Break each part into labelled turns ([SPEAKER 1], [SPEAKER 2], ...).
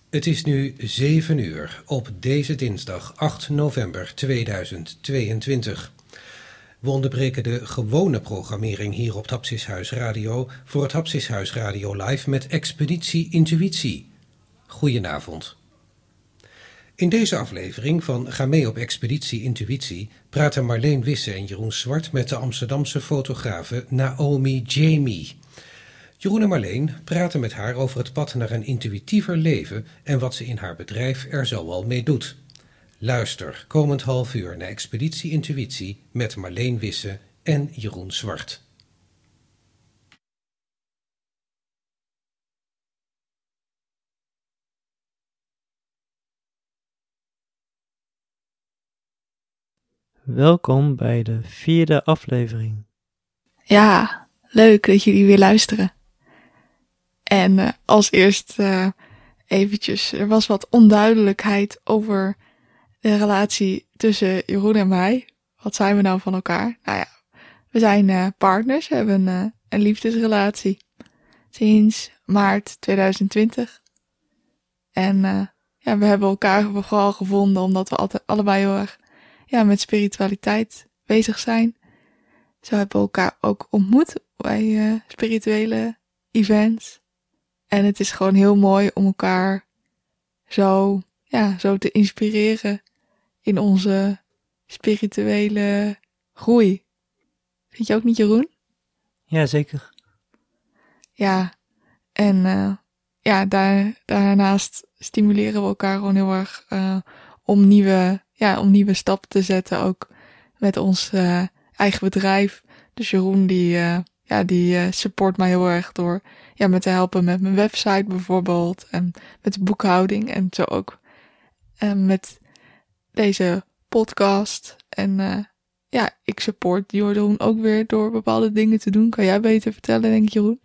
[SPEAKER 1] Het is nu 7 uur op deze dinsdag 8 november 2022. We onderbreken de gewone programmering hier op het Hapsishuis Radio voor het Hapsishuis Radio Live met Expeditie Intuïtie. Goedenavond. In deze aflevering van Ga mee op Expeditie Intuïtie praten Marleen Wisse en Jeroen Zwart met de Amsterdamse fotografe Naomi Jamie. Jeroen en Marleen praten met haar over het pad naar een intuïtiever leven en wat ze in haar bedrijf er zoal mee doet. Luister komend half uur naar Expeditie Intuïtie met Marleen Wisse en Jeroen Zwart.
[SPEAKER 2] Welkom bij de 4e aflevering.
[SPEAKER 3] Ja, leuk dat jullie weer luisteren. En als eerst eventjes, er was wat onduidelijkheid over de relatie tussen Jeroen en mij. Wat zijn we nou van elkaar? Nou ja, we zijn partners, we hebben een liefdesrelatie sinds maart 2020. En we hebben elkaar vooral gevonden omdat we altijd allebei heel erg met spiritualiteit bezig zijn. Zo hebben we elkaar ook ontmoet bij spirituele events. En het is gewoon heel mooi om elkaar zo te inspireren in onze spirituele groei. Vind je ook niet, Jeroen?
[SPEAKER 2] Ja, zeker.
[SPEAKER 3] Ja, en daarnaast stimuleren we elkaar gewoon heel erg om nieuwe stappen te zetten, ook met ons eigen bedrijf. Dus Jeroen die support mij heel erg door me te helpen met mijn website bijvoorbeeld en met de boekhouding en zo ook met deze podcast. En ik support Jeroen ook weer door bepaalde dingen te doen. Kan jij beter vertellen, denk ik, Jeroen?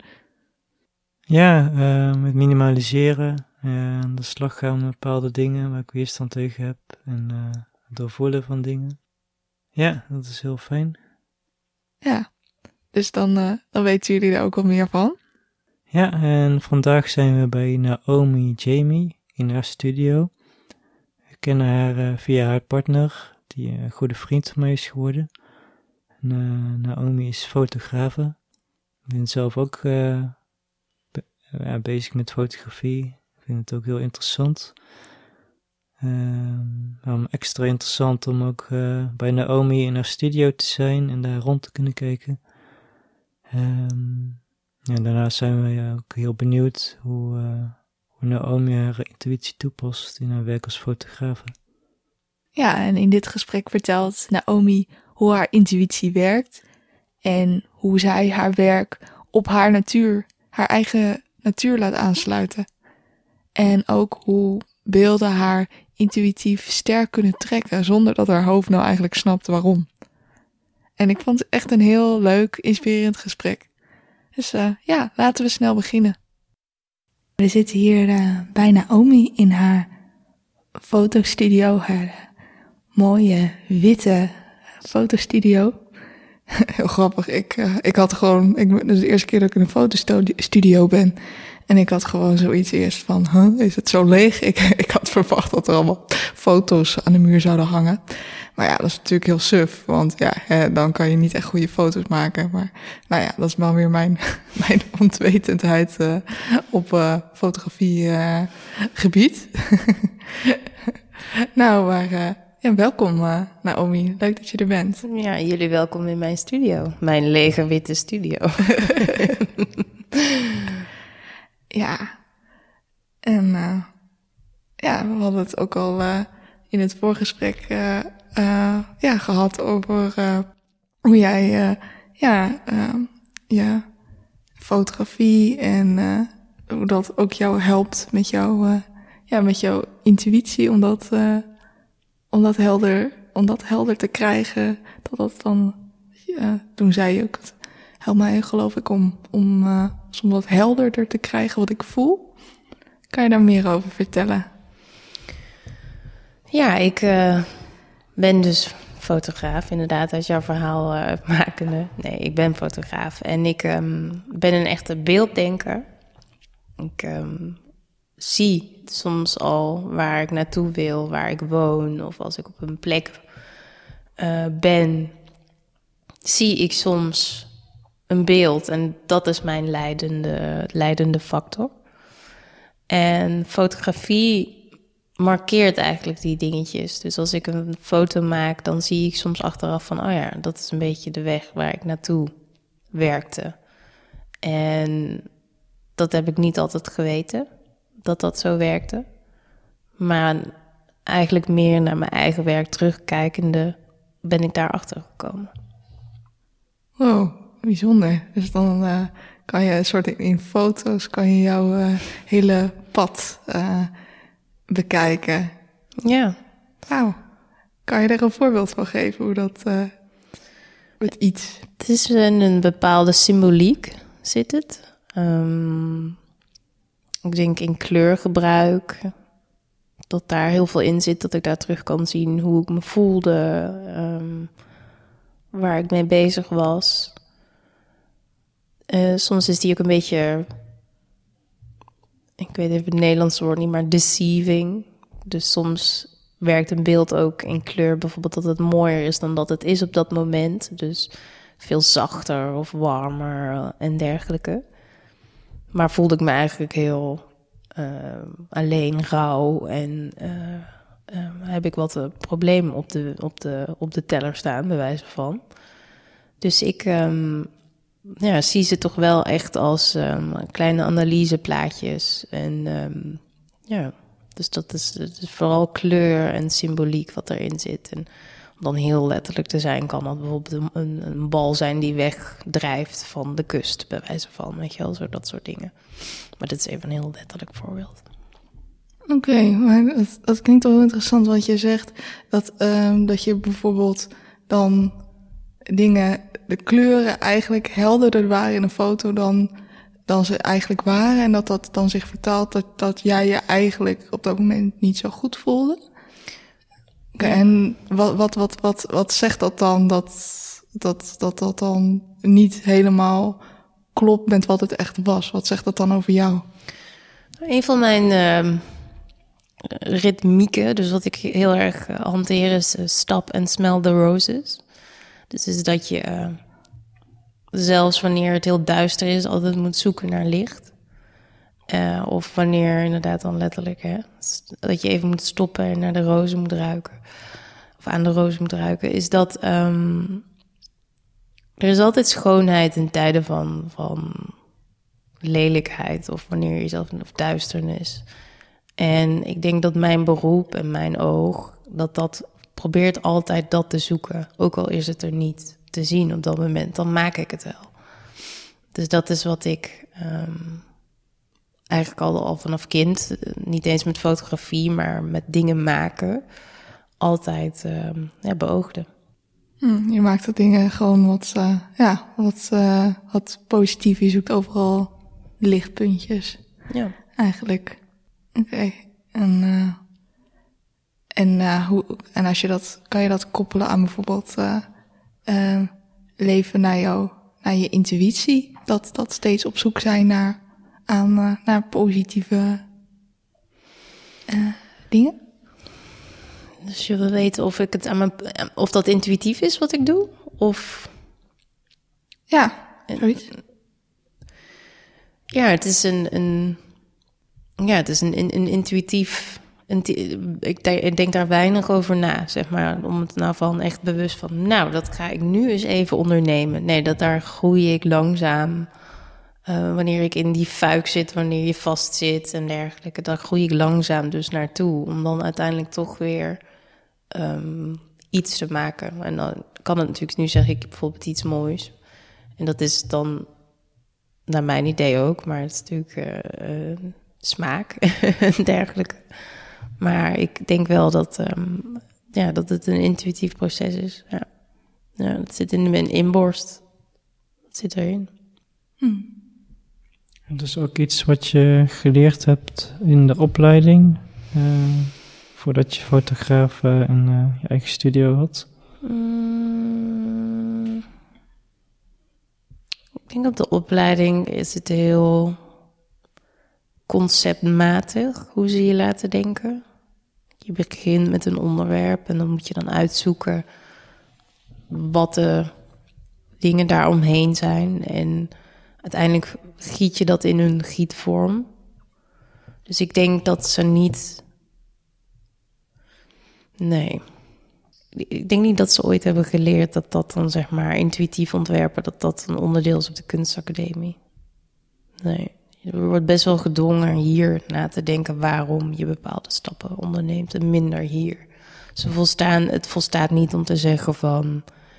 [SPEAKER 2] Ja, met minimaliseren, aan de slag gaan met bepaalde dingen waar ik weerstand tegen heb en het doorvoelen van dingen. Ja, dat is heel fijn.
[SPEAKER 3] Ja, dus dan weten jullie er ook wel meer van.
[SPEAKER 2] Ja, en vandaag zijn we bij Naomi Jamie in haar studio. We kennen haar via haar partner, die een goede vriend van mij is geworden. En, Naomi is fotografe. Ik ben zelf ook bezig met fotografie. Ik vind het ook heel interessant. Extra interessant om ook bij Naomi in haar studio te zijn en daar rond te kunnen kijken. Daarnaast zijn we ook heel benieuwd hoe Naomi haar intuïtie toepast in haar werk als fotografe.
[SPEAKER 3] Ja, en in dit gesprek vertelt Naomi hoe haar intuïtie werkt en hoe zij haar werk op haar natuur, haar eigen natuur laat aansluiten. En ook hoe beelden haar intuïtief sterk kunnen trekken zonder dat haar hoofd nou eigenlijk snapt waarom. En ik vond het echt een heel leuk, inspirerend gesprek. Dus laten we snel beginnen. We zitten hier bij Naomi in haar fotostudio, haar mooie witte fotostudio. Heel grappig, ik had gewoon, dit is de eerste keer dat ik in een fotostudio ben. En ik had gewoon zoiets eerst van, is het zo leeg? Ik had verwacht dat er allemaal foto's aan de muur zouden hangen. Maar ja, dat is natuurlijk heel suf, want dan kan je niet echt goede foto's maken. Maar dat is wel weer mijn onwetendheid op fotografiegebied. Welkom Naomi, leuk dat je er bent.
[SPEAKER 4] Ja, jullie welkom in mijn studio, mijn lege witte studio.
[SPEAKER 3] Ja, en we hadden het ook al in het voorgesprek gehad over hoe jij je fotografie en hoe dat ook jou helpt met jouw intuïtie, om dat helder te krijgen. Dat dan, toen zei je ook, het helpt mij geloof ik om dat helderder te krijgen wat ik voel. Kan je daar meer over vertellen?
[SPEAKER 4] Ja, ik ben dus fotograaf, inderdaad, uit jouw verhaal makende. Nee, ik ben fotograaf en ik ben een echte beelddenker. Ik zie soms al waar ik naartoe wil, waar ik woon. Of als ik op een plek ben, zie ik soms een beeld. En dat is mijn leidende factor. En fotografie markeert eigenlijk die dingetjes. Dus als ik een foto maak, dan zie ik soms achteraf van... oh ja, dat is een beetje de weg waar ik naartoe werkte. En dat heb ik niet altijd geweten, dat dat zo werkte. Maar eigenlijk meer naar mijn eigen werk terugkijkende ben ik daarachter gekomen.
[SPEAKER 3] Wow, bijzonder. Dus dan kan je een soort in foto's kan je jouw hele pad bekijken.
[SPEAKER 4] Ja.
[SPEAKER 3] Wauw. Kan je er een voorbeeld van geven hoe dat het iets...
[SPEAKER 4] Het is een bepaalde symboliek, zit het. Ik denk in kleurgebruik, dat daar heel veel in zit, dat ik daar terug kan zien hoe ik me voelde, waar ik mee bezig was. Soms is die ook een beetje, ik weet even het Nederlandse woord niet, maar deceiving. Dus soms werkt een beeld ook in kleur, bijvoorbeeld dat het mooier is dan dat het is op dat moment. Dus veel zachter of warmer en dergelijke. Maar voelde ik me eigenlijk heel alleen, rauw en heb ik wat problemen op de teller staan, bij wijze van. Dus ik zie ze toch wel echt als kleine analyseplaatjes. En dus dat is vooral kleur en symboliek wat erin zit. En om dan heel letterlijk te zijn, kan dat bijvoorbeeld een bal zijn die wegdrijft van de kust, bij wijze van, weet je wel, zo dat soort dingen. Maar dit is even een heel letterlijk voorbeeld.
[SPEAKER 3] Oké, maar dat klinkt wel heel interessant, want je zegt dat je bijvoorbeeld dan de kleuren eigenlijk helderder waren in een foto dan ze eigenlijk waren. En dat dan zich vertaalt dat jij je eigenlijk op dat moment niet zo goed voelde. Okay, en wat zegt dat dan dat dan niet helemaal klopt met wat het echt was? Wat zegt dat dan over jou?
[SPEAKER 4] Een van mijn ritmieken, dus wat ik heel erg hanteer, is stop and smell the roses. Dus is dat je zelfs wanneer het heel duister is, altijd moet zoeken naar licht. Of wanneer inderdaad dan letterlijk, dat je even moet stoppen en naar de rozen moet ruiken. Of aan de rozen moet ruiken. Is dat er is altijd schoonheid in tijden van lelijkheid. Of wanneer je zelf of duisternis. En ik denk dat mijn beroep en mijn oog, dat probeert altijd dat te zoeken. Ook al is het er niet te zien op dat moment, dan maak ik het wel. Dus dat is wat ik eigenlijk al vanaf kind, niet eens met fotografie, maar met dingen maken, altijd beoogde.
[SPEAKER 3] Je maakt dat dingen gewoon wat positief. Je zoekt overal lichtpuntjes.
[SPEAKER 4] Ja.
[SPEAKER 3] Eigenlijk. Oké. En als je kan je dat koppelen aan bijvoorbeeld leven naar je intuïtie? Dat steeds op zoek zijn naar positieve dingen?
[SPEAKER 4] Dus je wil weten of ik het of dat intuïtief is wat ik doe? Of
[SPEAKER 3] ja, zoiets.
[SPEAKER 4] Ja, het is een intuïtief. Ik denk daar weinig over na, zeg maar, om het nou van echt bewust van, nou, dat ga ik nu eens even ondernemen. Nee, daar groei ik langzaam. Wanneer ik in die fuik zit, wanneer je vast zit en dergelijke, daar groei ik langzaam dus naartoe, om dan uiteindelijk toch weer iets te maken. En dan kan het natuurlijk, nu zeg ik bijvoorbeeld iets moois. En dat is dan, naar mijn idee ook, maar het is natuurlijk smaak en dergelijke. Maar ik denk wel dat het een intuïtief proces is. Ja, dat zit in mijn inborst. Dat zit erin.
[SPEAKER 2] Dat is ook iets wat je geleerd hebt in de opleiding, voordat je fotograaf en je eigen studio had?
[SPEAKER 4] Ik denk op de opleiding is het heel conceptmatig hoe ze je laten denken. Je begint met een onderwerp en dan moet je dan uitzoeken wat de dingen daaromheen zijn. En uiteindelijk giet je dat in een gietvorm. Dus ik denk dat ze niet... Nee. Ik denk niet dat ze ooit hebben geleerd dat dan zeg maar intuïtief ontwerpen, dat een onderdeel is op de kunstacademie. Nee. Er wordt best wel gedwongen hier na te denken waarom je bepaalde stappen onderneemt en minder hier. Het volstaat niet om te zeggen van...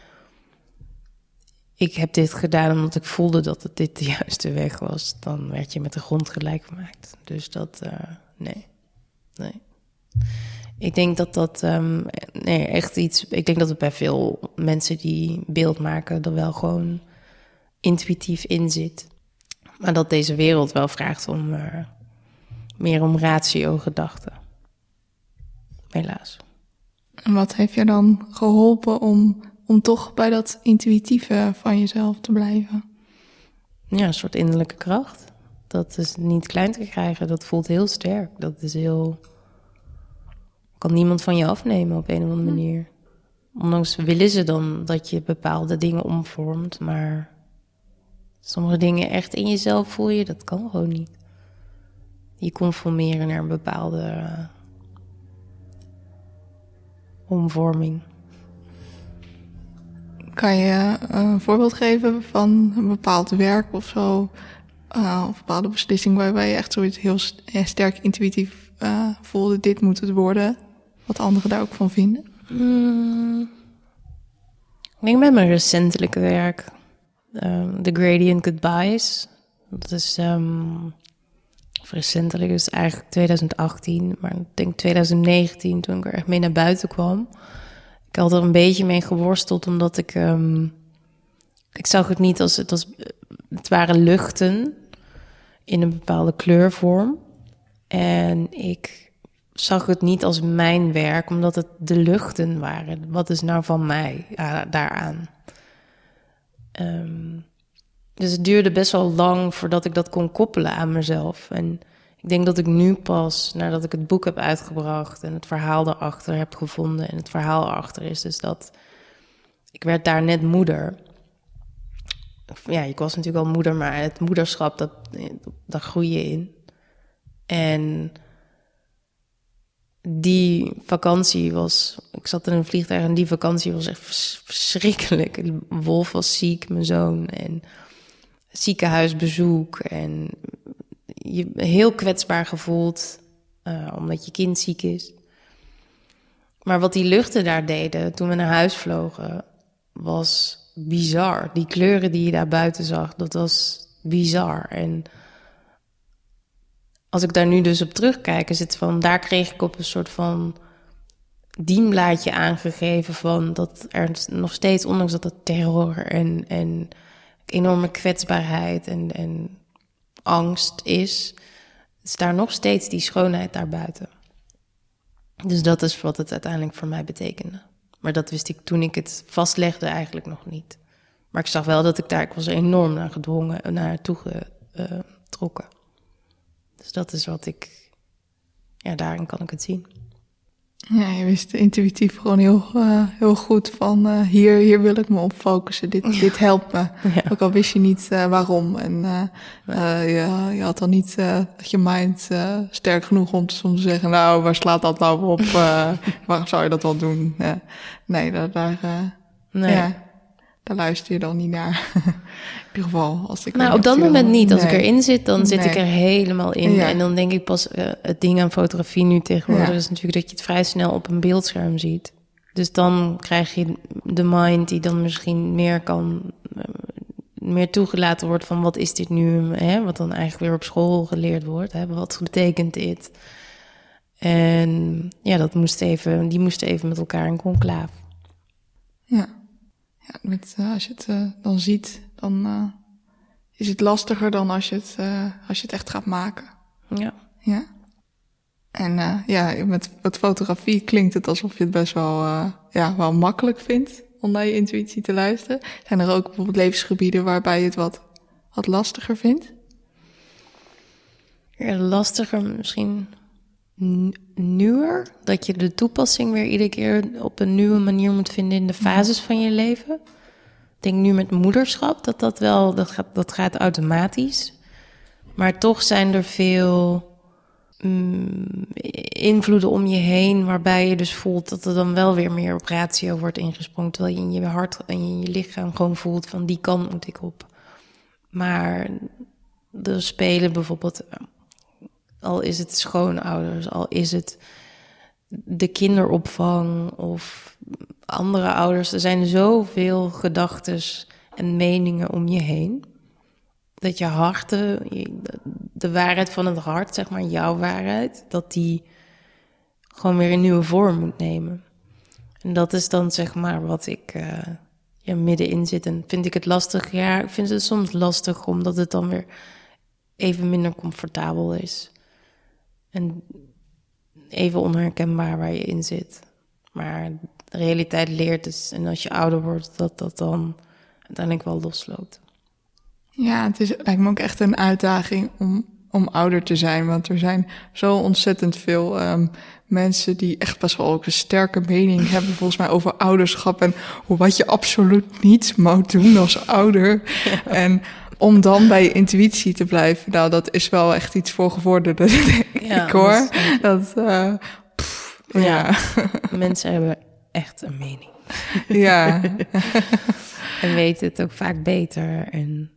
[SPEAKER 4] ik heb dit gedaan omdat ik voelde dat het dit de juiste weg was. Dan werd je met de grond gelijk gemaakt. Dus dat... nee. Ik denk dat echt iets... Ik denk dat het bij veel mensen die beeld maken er wel gewoon intuïtief in zit. Maar dat deze wereld wel vraagt om meer om ratio-gedachten. Helaas.
[SPEAKER 3] En wat heeft je dan geholpen om toch bij dat intuïtieve van jezelf te blijven?
[SPEAKER 4] Ja, een soort innerlijke kracht. Dat is niet klein te krijgen. Dat voelt heel sterk. Dat is heel... kan niemand van je afnemen op een of andere manier. Ondanks willen ze dan dat je bepaalde dingen omvormt, maar sommige dingen echt in jezelf voel je, dat kan gewoon niet. Je conformeren naar een bepaalde omvorming.
[SPEAKER 3] Kan je een voorbeeld geven van een bepaald werk of zo? Of een bepaalde beslissing waarbij je echt zoiets heel sterk intuïtief voelde, dit moet het worden. Wat anderen daar ook van vinden?
[SPEAKER 4] Ik denk met mijn recentelijke werk. The Gradient Goodbyes. Dat is recentelijk, dus eigenlijk 2018. Maar ik denk 2019 toen ik er echt mee naar buiten kwam. Ik had er een beetje mee geworsteld omdat ik zag het niet als... Het waren luchten in een bepaalde kleurvorm. En ik zag het niet als mijn werk, omdat het de luchten waren. Wat is nou van mij daaraan? Dus het duurde best wel lang voordat ik dat kon koppelen aan mezelf. En ik denk dat ik nu pas, nadat ik het boek heb uitgebracht en het verhaal erachter heb gevonden. En het verhaal erachter is dus dat ik werd daar net moeder. Ja, ik was natuurlijk al moeder, maar het moederschap, daar groei je in. En die vakantie was... Ik zat in een vliegtuig en die vakantie was echt verschrikkelijk. Wolf was ziek, mijn zoon. En ziekenhuisbezoek. En je heel kwetsbaar gevoeld, omdat je kind ziek is. Maar wat die luchten daar deden, toen we naar huis vlogen, was bizar. Die kleuren die je daar buiten zag, dat was bizar. En als ik daar nu dus op terugkijk, is het van... daar kreeg ik op een soort van dienblaadje aangegeven van dat er nog steeds, ondanks dat het terror en enorme kwetsbaarheid en angst is daar nog steeds die schoonheid daarbuiten. Dus dat is wat het uiteindelijk voor mij betekende. Maar dat wist ik toen ik het vastlegde eigenlijk nog niet. Maar ik zag wel dat ik was enorm naartoe getrokken. Dus dat is wat ik... Ja, daarin kan ik het zien.
[SPEAKER 3] Ja, je wist intuïtief gewoon heel goed van... hier wil ik me op focussen, dit helpt me. Ja. Ook al wist je niet waarom. En je had dan niet je mind sterk genoeg om te zeggen... nou, waar slaat dat nou op? Waarom zou je dat wel doen? Nee, daar luister je dan niet naar. In ieder geval. Als ik
[SPEAKER 4] op dat moment niet. Als ik erin zit, dan zit ik er helemaal in. Ja. En dan denk ik pas, het ding aan fotografie nu tegenwoordig... is natuurlijk dat je het vrij snel op een beeldscherm ziet. Dus dan krijg je de mind die dan misschien meer toegelaten wordt van... wat is dit nu? Hè? Wat dan eigenlijk weer op school geleerd wordt. Hè? Wat betekent dit? En ja, die moesten even met elkaar in conclave.
[SPEAKER 3] Ja. Ja, als je het dan ziet, dan is het lastiger dan als je het echt gaat maken.
[SPEAKER 4] Ja.
[SPEAKER 3] Ja. En met fotografie klinkt het alsof je het best wel makkelijk vindt om naar je intuïtie te luisteren. Zijn er ook bijvoorbeeld levensgebieden waarbij je het wat lastiger vindt?
[SPEAKER 4] Ja, lastiger misschien nieuwer. Dat je de toepassing weer iedere keer op een nieuwe manier moet vinden in de fases van je leven. Ik denk nu met moederschap dat gaat automatisch. Maar toch zijn er veel invloeden om je heen, waarbij je dus voelt dat er dan wel weer meer op ratio wordt ingesprongen, terwijl je in je hart en in je lichaam gewoon voelt van die kant moet ik op. Maar er spelen bijvoorbeeld, al is het schoonouders, al is het de kinderopvang of andere ouders, er zijn zoveel gedachtes en meningen om je heen. Dat je hart, de waarheid van het hart, zeg maar, jouw waarheid, dat die gewoon weer een nieuwe vorm moet nemen. En dat is dan, zeg maar, wat ik middenin zit. En vind ik het lastig? Ja, ik vind het soms lastig, omdat het dan weer even minder comfortabel is. En even onherkenbaar waar je in zit. Maar de realiteit leert dus, en als je ouder wordt, dat dan uiteindelijk wel losloopt.
[SPEAKER 3] Ja, lijkt me ook echt een uitdaging om ouder te zijn. Want er zijn zo ontzettend veel mensen die echt best wel ook een sterke mening hebben, volgens mij, over ouderschap en wat je absoluut niet moet doen als ouder. Ja. En om dan bij je intuïtie te blijven, nou, dat is wel echt iets voor gevorderden, denk ik, hoor.
[SPEAKER 4] Ja. Mensen hebben echt een mening.
[SPEAKER 3] Ja.
[SPEAKER 4] En weten het ook vaak beter. En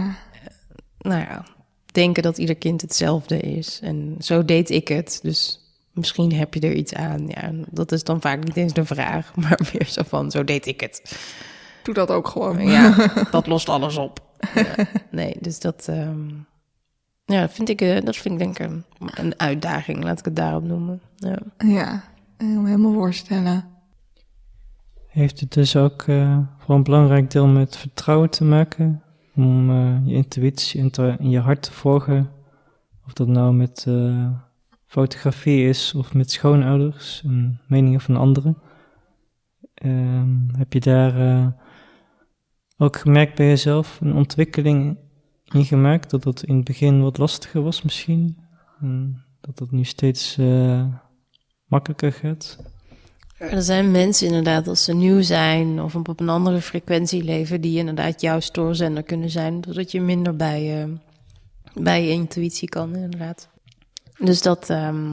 [SPEAKER 4] denken dat ieder kind hetzelfde is. En zo deed ik het. Dus misschien heb je er iets aan. Ja, dat is dan vaak niet eens de vraag. Maar meer zo van, zo deed ik het.
[SPEAKER 3] Doe dat ook gewoon.
[SPEAKER 4] Ja, dat lost alles op. Ja, nee, dus dat vind ik denk ik een uitdaging. Laat ik het daarop noemen.
[SPEAKER 3] Ja, ik kan me helemaal voorstellen.
[SPEAKER 2] Heeft het dus ook voor een belangrijk deel met vertrouwen te maken? Om je intuïtie in je hart te volgen? Of dat nou met fotografie is of met schoonouders en meningen van anderen. Heb je daar ook gemerkt bij jezelf een ontwikkeling in gemaakt? Dat het in het begin wat lastiger was misschien? En dat het nu steeds makkelijker gaat?
[SPEAKER 4] Er zijn mensen inderdaad, als ze nieuw zijn of op een andere frequentie leven, die inderdaad jouw stoorzender kunnen zijn, zodat je minder bij je intuïtie kan, inderdaad. Dus dat,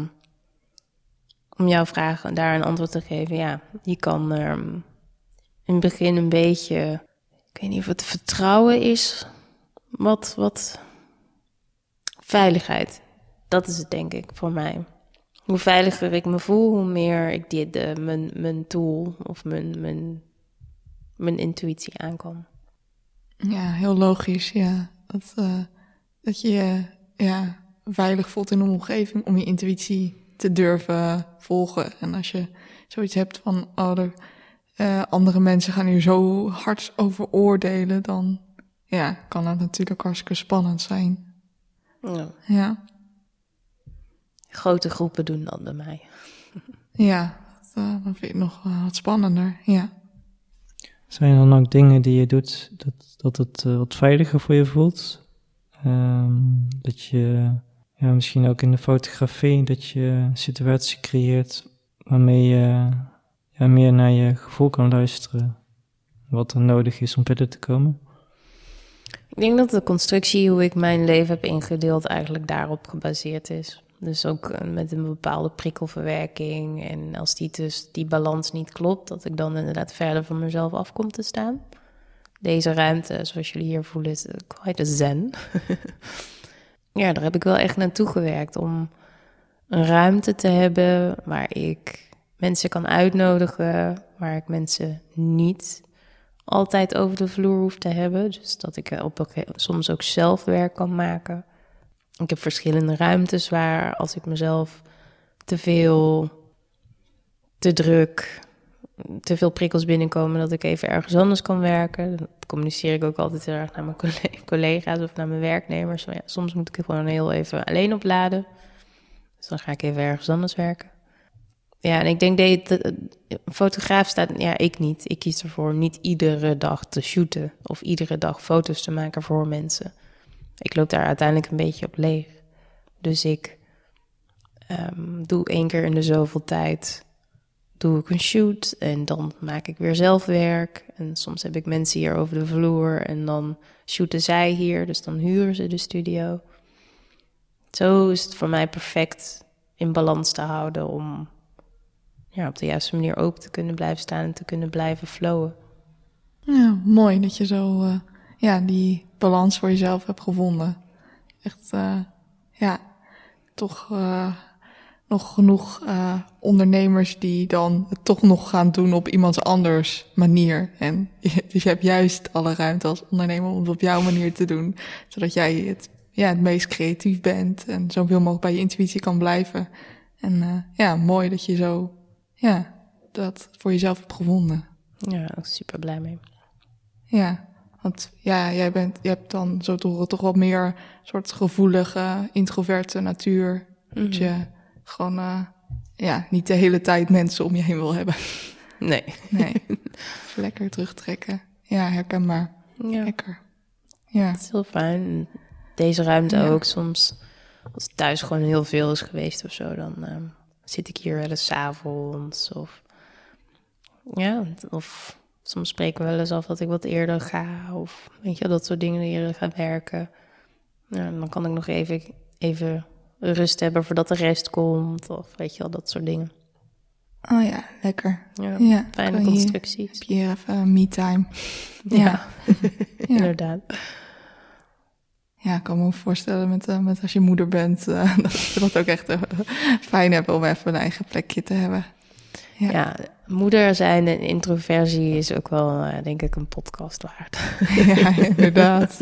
[SPEAKER 4] om jouw vraag daar een antwoord te geven, ja, je kan in het begin een beetje, ik weet niet of het vertrouwen is, wat veiligheid, dat is het denk ik voor mij. Hoe veiliger ik me voel, hoe meer ik mijn tool of mijn intuïtie aan kan.
[SPEAKER 3] Ja, heel logisch, ja. Dat je je veilig voelt in een omgeving om je intuïtie te durven volgen. En als je zoiets hebt van, andere mensen gaan hier zo hard over oordelen, dan kan het natuurlijk hartstikke spannend zijn. Ja.
[SPEAKER 4] Grote groepen doen dat bij mij.
[SPEAKER 3] Ja, dan vind ik het nog wat spannender, ja.
[SPEAKER 2] Zijn er dan ook dingen die je doet dat het wat veiliger voor je voelt? Dat je misschien ook in de fotografie, dat je een situatie creëert waarmee je meer naar je gevoel kan luisteren. Wat er nodig is om verder te komen?
[SPEAKER 4] Ik denk dat de constructie, hoe ik mijn leven heb ingedeeld, eigenlijk daarop gebaseerd is. Dus ook met een bepaalde prikkelverwerking. En als die balans niet klopt, dat ik dan inderdaad verder van mezelf af kom te staan. Deze ruimte, zoals jullie hier voelen, is quite a zen. Ja, daar heb ik wel echt naartoe gewerkt. Om een ruimte te hebben waar ik mensen kan uitnodigen. Waar ik mensen niet altijd over de vloer hoef te hebben. Dus dat ik soms ook zelf werk kan maken. Ik heb verschillende ruimtes waar als ik mezelf te veel, te druk, te veel prikkels binnenkomen, dat ik even ergens anders kan werken. Dat communiceer ik ook altijd heel erg naar mijn collega's of naar mijn werknemers. Maar ja, soms moet ik gewoon heel even alleen opladen. Dus dan ga ik even ergens anders werken. Ja, en ik denk dat een fotograaf staat, ik niet. Ik kies ervoor niet iedere dag te shooten of iedere dag foto's te maken voor mensen. Ik loop daar uiteindelijk een beetje op leeg. Dus ik doe 1 keer in de zoveel tijd doe ik een shoot en dan maak ik weer zelf werk. En soms heb ik mensen hier over de vloer en dan shooten zij hier. Dus dan huren ze de studio. Zo is het voor mij perfect in balans te houden om op de juiste manier open te kunnen blijven staan en te kunnen blijven flowen.
[SPEAKER 3] Ja, mooi dat je zo die balans voor jezelf hebt gevonden. Echt, toch nog genoeg ondernemers die dan het toch nog gaan doen op iemands anders manier. En dus je hebt juist alle ruimte als ondernemer om het op jouw manier te doen. Zodat jij het meest creatief bent en zoveel mogelijk bij je intuïtie kan blijven. En mooi dat je zo dat voor jezelf hebt gevonden.
[SPEAKER 4] Ja, ook super blij mee.
[SPEAKER 3] Ja, want je hebt dan zo toch wat meer soort gevoelige, introverte natuur. Dat je gewoon niet de hele tijd mensen om je heen wil hebben.
[SPEAKER 4] Nee.
[SPEAKER 3] Even lekker terugtrekken. Ja, herkenbaar.
[SPEAKER 4] Ja.
[SPEAKER 3] Lekker. Ja.
[SPEAKER 4] Het is heel fijn. Deze ruimte ook soms. Als het thuis gewoon heel veel is geweest of zo, dan zit ik hier wel eens 's avonds. Of soms spreken we wel eens af dat ik wat eerder ga. Of weet je, dat soort dingen eerder gaan werken. Ja, dan kan ik nog even rust hebben voordat de rest komt. Of weet je wel, dat soort dingen.
[SPEAKER 3] Oh ja, lekker.
[SPEAKER 4] Ja, fijne constructies.
[SPEAKER 3] Heb je hier even me-time.
[SPEAKER 4] Ja. Inderdaad.
[SPEAKER 3] Ja, ik kan me ook voorstellen met als je moeder bent, dat je dat ook echt fijn hebt om even een eigen plekje te hebben.
[SPEAKER 4] Ja, moeder zijn en introversie is ook wel, denk ik, een podcast waard.
[SPEAKER 3] Ja, inderdaad.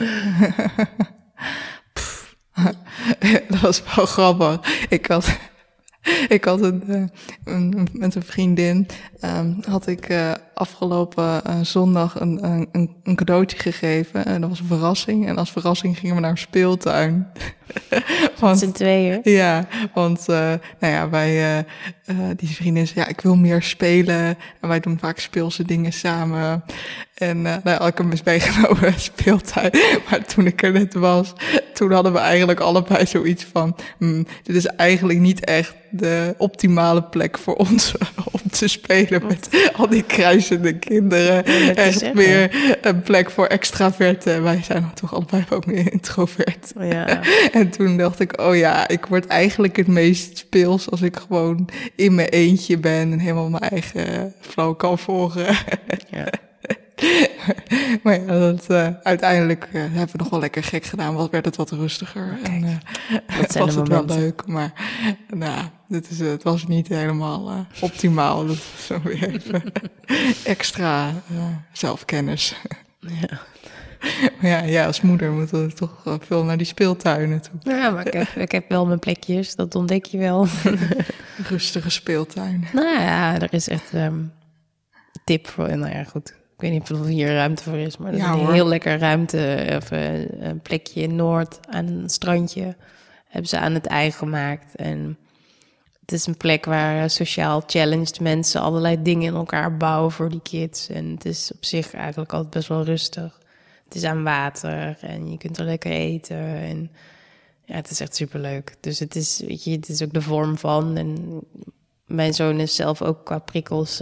[SPEAKER 3] Dat was wel grappig. Ik had met een vriendin had ik afgelopen zondag een cadeautje gegeven. En dat was een verrassing. En als verrassing gingen we naar een speeltuin.
[SPEAKER 4] Want, z'n tweeën?
[SPEAKER 3] Ja, want wij, die vriendin zei, ik wil meer spelen. En wij doen vaak speelse dingen samen. En had ik hem eens meegenomen naar de speeltuin. Maar toen ik er net was, toen hadden we eigenlijk allebei zoiets van, dit is eigenlijk niet echt de optimale plek voor ons om te spelen met al die kruisende kinderen. Echt meer een plek voor extraverten. En wij zijn dan toch allebei ook meer introvert.
[SPEAKER 4] Ja.
[SPEAKER 3] En toen dacht ik, ik word eigenlijk het meest speels als ik gewoon in mijn eentje ben en helemaal mijn eigen flow kan volgen.
[SPEAKER 4] Ja.
[SPEAKER 3] Maar uiteindelijk hebben we nog wel lekker gek gedaan. Werd het wat rustiger.
[SPEAKER 4] Kijk,
[SPEAKER 3] en
[SPEAKER 4] dat zijn
[SPEAKER 3] was
[SPEAKER 4] de
[SPEAKER 3] het wel
[SPEAKER 4] momenten.
[SPEAKER 3] leuk. Maar het was niet helemaal optimaal. Dat was zo weer even extra zelfkennis.
[SPEAKER 4] Ja.
[SPEAKER 3] Maar ja, als moeder moeten we toch veel naar die speeltuinen toe.
[SPEAKER 4] Ja, maar ik heb wel mijn plekjes. Dat ontdek je wel.
[SPEAKER 3] Rustige speeltuin.
[SPEAKER 4] Nou ja, er is echt tip voor. Nou ja, goed. Ik weet niet of er hier ruimte voor is, maar er is een heel lekker ruimte. Of een plekje in Noord aan een strandje. Hebben ze aan het ei gemaakt. En het is een plek waar sociaal challenged mensen allerlei dingen in elkaar bouwen voor die kids. En het is op zich eigenlijk altijd best wel rustig. Het is aan water en je kunt er lekker eten. En ja, het is echt superleuk. Dus het is, weet je, het is ook de vorm van. En mijn zoon is zelf ook qua prikkels,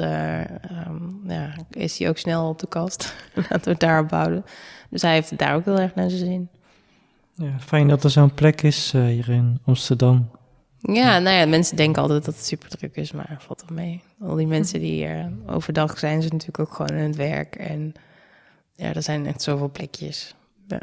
[SPEAKER 4] is hij ook snel op de kast. Laten we het daarop houden. Dus hij heeft het daar ook heel erg naar zijn zin.
[SPEAKER 2] Ja, fijn dat er zo'n plek is hier in Amsterdam.
[SPEAKER 4] Ja, nou ja, mensen denken altijd dat het super druk is, maar valt wel mee. Al die mensen die overdag zijn ze natuurlijk ook gewoon aan het werk. En ja, er zijn echt zoveel plekjes. Ja.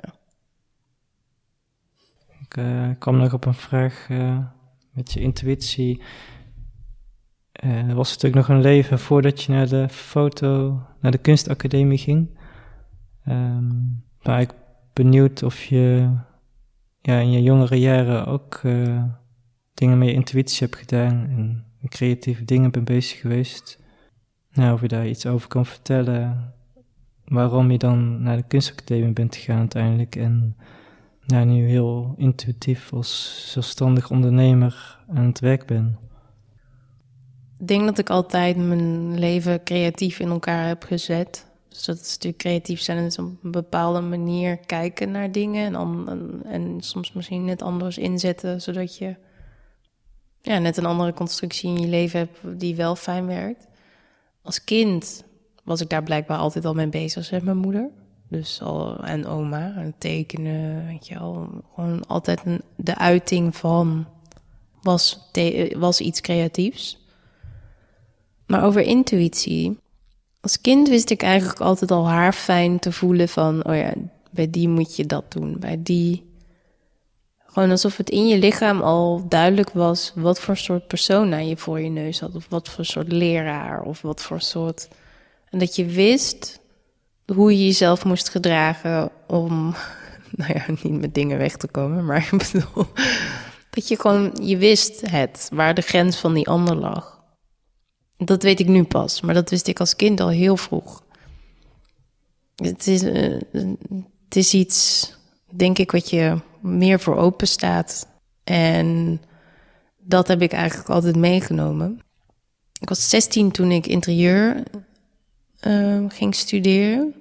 [SPEAKER 2] Ik kwam nog op een vraag met je intuïtie. Er was natuurlijk nog een leven voordat je naar de kunstacademie ging. Maar ik ben benieuwd of je in je jongere jaren ook dingen met je intuïtie hebt gedaan en creatieve dingen bent bezig geweest. Nou, of je daar iets over kan vertellen, waarom je dan naar de kunstacademie bent gegaan uiteindelijk en nu heel intuïtief als zelfstandig ondernemer aan het werk bent.
[SPEAKER 4] Ik denk dat ik altijd mijn leven creatief in elkaar heb gezet. Dus dat is natuurlijk creatief zijn en dus op een bepaalde manier kijken naar dingen en soms misschien net anders inzetten, zodat je net een andere constructie in je leven hebt die wel fijn werkt. Als kind was ik daar blijkbaar altijd al mee bezig met mijn moeder. Dus en oma, en tekenen, weet je wel. Gewoon altijd de uiting van was iets creatiefs. Maar over intuïtie. Als kind wist ik eigenlijk altijd al haar fijn te voelen van, oh ja, bij die moet je dat doen. Bij die. Gewoon alsof het in je lichaam al duidelijk was wat voor soort persona je voor je neus had. Of wat voor soort leraar. Of wat voor soort. En dat je wist hoe je jezelf moest gedragen om, nou ja, niet met dingen weg te komen. Maar ik bedoel, dat je wist waar de grens van die ander lag. Dat weet ik nu pas, maar dat wist ik als kind al heel vroeg. Het is iets, denk ik, wat je meer voor open staat. En dat heb ik eigenlijk altijd meegenomen. Ik was 16 toen ik interieur ging studeren.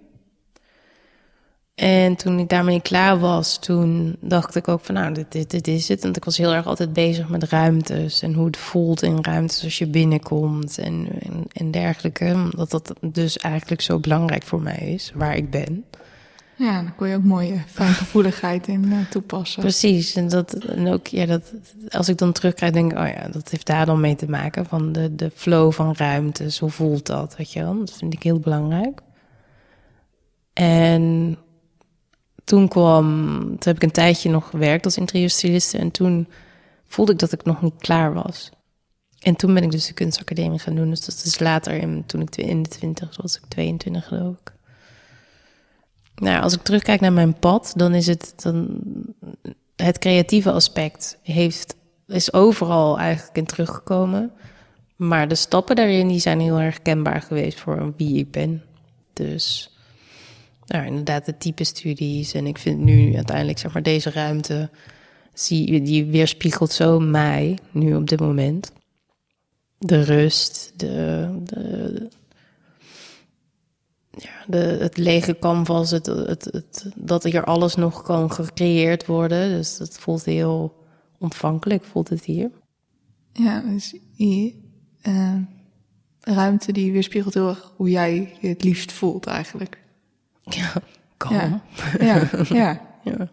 [SPEAKER 4] En toen ik daarmee klaar was, toen dacht ik ook van, nou, dit is het. Want ik was heel erg altijd bezig met ruimtes en hoe het voelt in ruimtes als je binnenkomt en dergelijke. Omdat dat dus eigenlijk zo belangrijk voor mij is, waar ik ben.
[SPEAKER 3] Ja, dan kon je ook mooie fijngevoeligheid in toepassen.
[SPEAKER 4] Precies. En ook, als ik dan terugkrijg, denk ik, oh ja, dat heeft daar dan mee te maken. Van de flow van ruimtes, hoe voelt dat, weet je wel? Dat vind ik heel belangrijk. En toen heb ik een tijdje nog gewerkt als interieurstyliste. En toen voelde ik dat ik nog niet klaar was. En toen ben ik dus de kunstacademie gaan doen. Dus dat is later, toen ik in de 20 was, ik 22 geloof ik. Nou, als ik terugkijk naar mijn pad, dan is het creatieve aspect is overal eigenlijk in teruggekomen. Maar de stappen daarin, die zijn heel erg kenbaar geweest voor wie ik ben. Dus nou, inderdaad de type studies. En ik vind nu uiteindelijk, zeg maar, deze ruimte, die weerspiegelt zo mij, nu op dit moment. De rust, het lege canvas, dat hier alles nog kan gecreëerd worden. Dus dat voelt heel ontvankelijk, voelt het hier.
[SPEAKER 3] Ja, dus hier, ruimte die weerspiegelt heel erg hoe jij je het liefst voelt eigenlijk.
[SPEAKER 4] Ja, kalm.
[SPEAKER 3] Ja.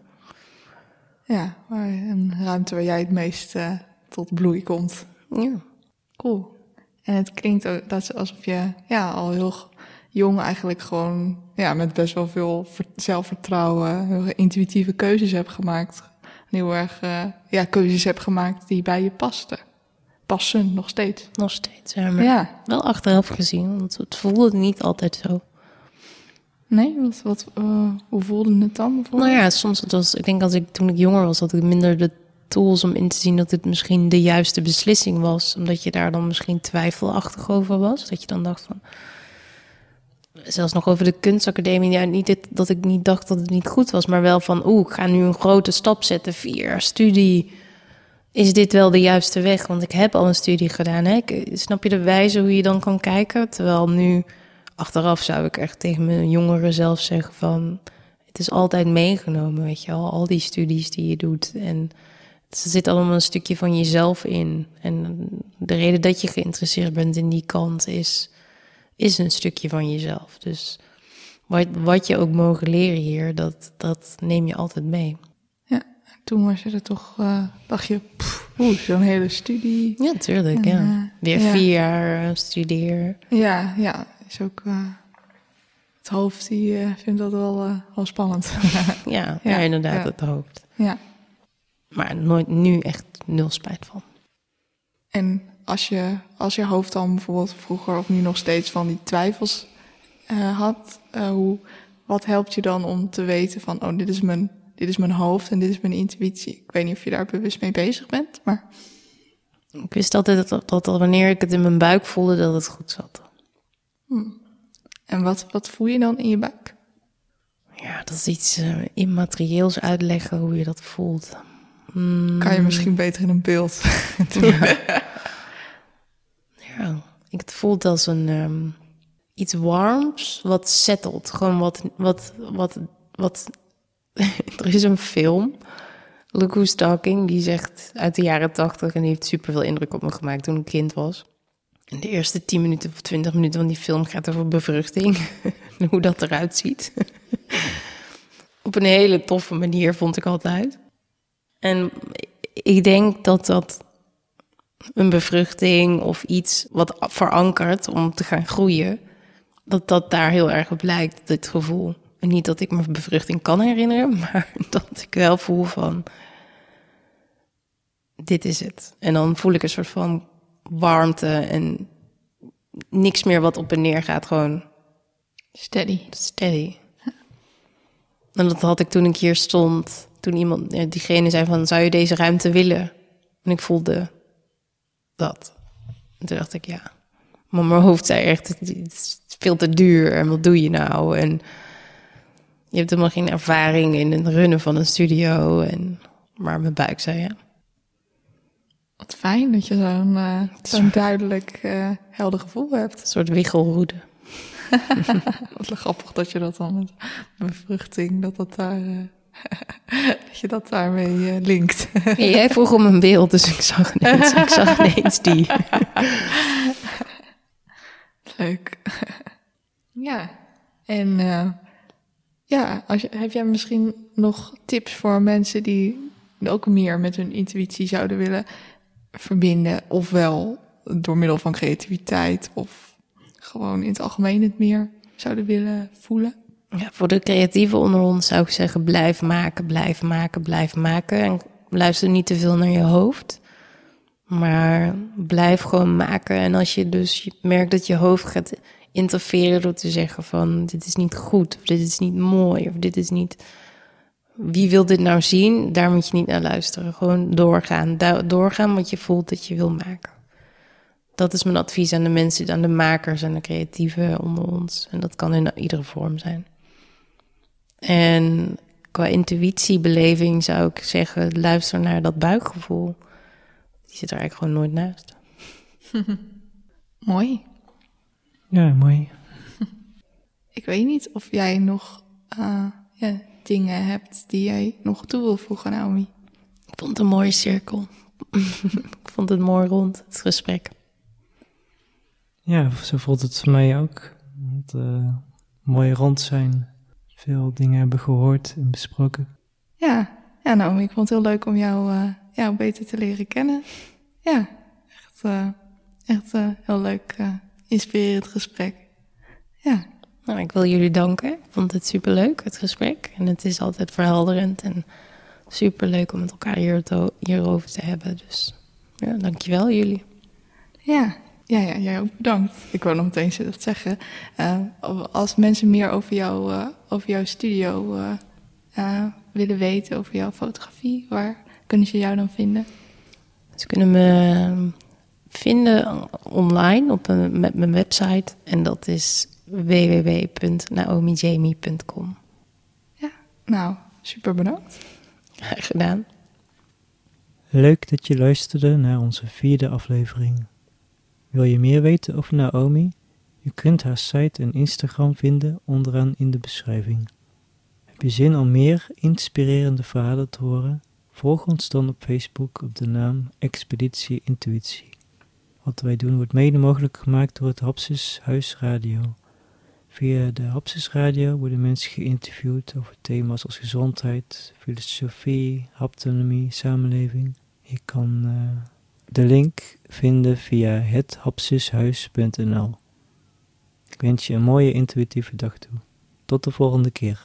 [SPEAKER 3] Ja, een ruimte waar jij het meest tot bloei komt.
[SPEAKER 4] Ja.
[SPEAKER 3] Cool. En het klinkt ook alsof je al heel jong eigenlijk gewoon met best wel veel zelfvertrouwen, heel intuïtieve keuzes hebt gemaakt. En heel erg keuzes hebt gemaakt die bij je pasten. Passen nog steeds.
[SPEAKER 4] Nog steeds, maar wel achteraf gezien, want het voelde niet altijd zo.
[SPEAKER 3] Nee? Hoe voelde het dan bijvoorbeeld?
[SPEAKER 4] Nou ja, soms ik denk toen ik jonger was, had ik minder de tools om in te zien dat het misschien de juiste beslissing was. Omdat je daar dan misschien twijfelachtig over was. Dat je dan dacht van, zelfs nog over de kunstacademie, niet dat ik niet dacht dat het niet goed was, maar wel van, ik ga nu een grote stap zetten, 4 jaar studie. Is dit wel de juiste weg? Want ik heb al een studie gedaan. Hè? Snap je de wijze hoe je dan kan kijken? Terwijl nu, achteraf zou ik echt tegen mijn jongeren zelf zeggen van, het is altijd meegenomen, weet je wel. Al die studies die je doet. En er zit allemaal een stukje van jezelf in. En de reden dat je geïnteresseerd bent in die kant is een stukje van jezelf. Dus wat je ook mogen leren hier, dat neem je altijd mee.
[SPEAKER 3] Ja, toen was je er toch, dacht je, zo'n hele studie.
[SPEAKER 4] Ja, tuurlijk, Weer 4 jaar studeren.
[SPEAKER 3] Ja, is ook, het hoofd die vindt dat wel spannend.
[SPEAKER 4] ja, inderdaad, het hoofd.
[SPEAKER 3] Ja.
[SPEAKER 4] Maar nooit nu echt 0 spijt van.
[SPEAKER 3] En als je hoofd dan bijvoorbeeld vroeger of nu nog steeds van die twijfels had, wat helpt je dan om te weten van, dit is mijn hoofd en dit is mijn intuïtie? Ik weet niet of je daar bewust mee bezig bent, maar...
[SPEAKER 4] Ik wist altijd dat wanneer ik het in mijn buik voelde, dat het goed zat.
[SPEAKER 3] En wat voel je dan in je buik?
[SPEAKER 4] Ja, dat is iets immaterieels uitleggen hoe je dat voelt.
[SPEAKER 3] Kan je misschien beter in een beeld doen?
[SPEAKER 4] Ja, het voelt als iets warms wat settelt. Gewoon wat er is een film, Look Who's Talking, die zegt uit de jaren 80 en die heeft superveel indruk op me gemaakt toen ik kind was. En de eerste 10 minuten of 20 minuten van die film gaat over bevruchting en hoe dat eruit ziet. Op een hele toffe manier, vond ik altijd. En ik denk dat een bevruchting of iets wat verankert om te gaan groeien, dat daar heel erg op lijkt, dit gevoel. En niet dat ik me bevruchting kan herinneren, maar dat ik wel voel van, dit is het. En dan voel ik een soort van warmte en niks meer wat op en neer gaat, gewoon
[SPEAKER 3] Steady.
[SPEAKER 4] En dat had ik toen ik hier stond, toen iemand, diegene zei van, zou je deze ruimte willen? En ik voelde dat. En toen dacht ik, ja. Maar mijn hoofd zei echt, het is veel te duur en wat doe je nou? En je hebt helemaal geen ervaring in het runnen van een studio. Maar mijn buik zei ja.
[SPEAKER 3] Wat fijn dat je zo'n duidelijk helder gevoel hebt.
[SPEAKER 4] Een soort wiggelroede.
[SPEAKER 3] Wat grappig dat je dat dan met bevruchting, dat je dat daarmee linkt.
[SPEAKER 4] Ja, jij vroeg om een beeld, dus ik zag ineens die.
[SPEAKER 3] Leuk. Ja, en heb jij misschien nog tips voor mensen die ook meer met hun intuïtie zouden willen verbinden, ofwel door middel van creativiteit of gewoon in het algemeen het meer zouden willen voelen?
[SPEAKER 4] Ja, voor de creatieven onder ons zou ik zeggen, blijf maken. En luister niet te veel naar je hoofd. Maar blijf gewoon maken. En als je dus merkt dat je hoofd gaat interfereren door te zeggen van, dit is niet goed, of dit is niet mooi, of dit is niet, wie wil dit nou zien? Daar moet je niet naar luisteren. Gewoon doorgaan wat je voelt dat je wil maken. Dat is mijn advies aan de mensen, aan de makers en de creatieven onder ons. En dat kan in iedere vorm zijn. En qua intuïtiebeleving zou ik zeggen, luister naar dat buikgevoel. Die zit er eigenlijk gewoon nooit naast.
[SPEAKER 3] Mooi.
[SPEAKER 2] Ja, mooi.
[SPEAKER 3] Ik weet niet of jij nog dingen hebt die jij nog toe wil voegen, Naomi.
[SPEAKER 4] Ik vond het een mooie cirkel. Ik vond het mooi rond, het gesprek.
[SPEAKER 2] Ja, zo voelt het voor mij ook. Mooi rond zijn. Veel dingen hebben gehoord en besproken.
[SPEAKER 3] Ja, Naomi, ik vond het heel leuk om jou beter te leren kennen. Ja, echt heel leuk, inspirerend gesprek. Ja.
[SPEAKER 4] Nou, ik wil jullie danken. Ik vond het superleuk, het gesprek. En het is altijd verhelderend en superleuk om met elkaar hierover te hebben. Dus ja, dankjewel jullie.
[SPEAKER 3] Ja, jij ook bedankt. Ik wou nog meteen dat zeggen. Als mensen meer over jouw studio willen weten, over jouw fotografie, waar kunnen ze jou dan vinden?
[SPEAKER 4] Ze kunnen me vinden online met mijn website. En dat is www.naomijamie.com.
[SPEAKER 3] Ja, nou, super bedankt.
[SPEAKER 4] Graag gedaan.
[SPEAKER 2] Leuk dat je luisterde naar onze 4e aflevering. Wil je meer weten over Naomi? Je kunt haar site en Instagram vinden onderaan in de beschrijving. Heb je zin om meer inspirerende verhalen te horen? Volg ons dan op Facebook op de naam Expeditie Intuïtie. Wat wij doen wordt mede mogelijk gemaakt door het Hapsis Huis Radio. Via de Hapsis Radio worden mensen geïnterviewd over thema's als gezondheid, filosofie, haptonomie, samenleving. Je kan de link vinden via hethapsishuis.nl. Ik wens je een mooie intuïtieve dag toe. Tot de volgende keer.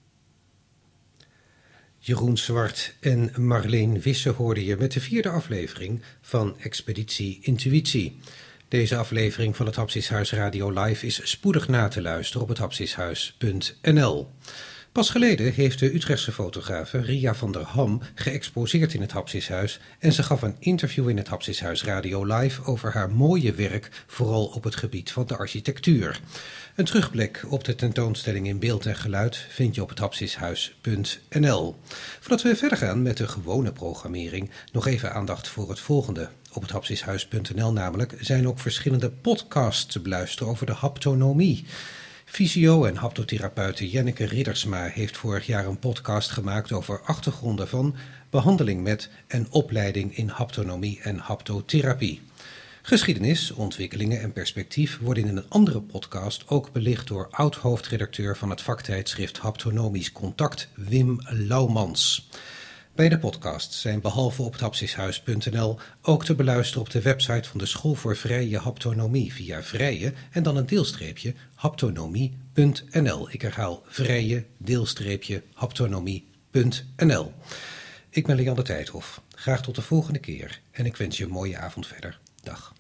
[SPEAKER 1] Jeroen Zwart en Marleen Wisse hoorde je met de 4e aflevering van Expeditie Intuïtie. Deze aflevering van het Hapsishuis Radio Live is spoedig na te luisteren op het hapsishuis.nl. Pas geleden heeft de Utrechtse fotografe Ria van der Ham geëxposeerd in het Hapsishuis en ze gaf een interview in het Hapsishuis Radio Live over haar mooie werk, vooral op het gebied van de architectuur. Een terugblik op de tentoonstelling in beeld en geluid vind je op het hapsishuis.nl. Voordat we verder gaan met de gewone programmering, nog even aandacht voor het volgende. Op het hapsishuis.nl namelijk zijn ook verschillende podcasts te beluisteren over de haptonomie. Fysio- en haptotherapeute Jenneke Riddersma heeft vorig jaar een podcast gemaakt over achtergronden van, behandeling met en opleiding in haptonomie en haptotherapie. Geschiedenis, ontwikkelingen en perspectief worden in een andere podcast ook belicht door oud-hoofdredacteur van het vaktijdschrift Haptonomisch Contact, Wim Laumans. Beide podcasts zijn behalve op het hapsishuis.nl ook te beluisteren op de website van de School voor Vrije Haptonomie via vrije en dan een deelstreepje haptonomie.nl. Ik herhaal vrije deelstreepje haptonomie.nl. Ik ben Leander Tijdhoff. Graag tot de volgende keer en ik wens je een mooie avond verder. Dag.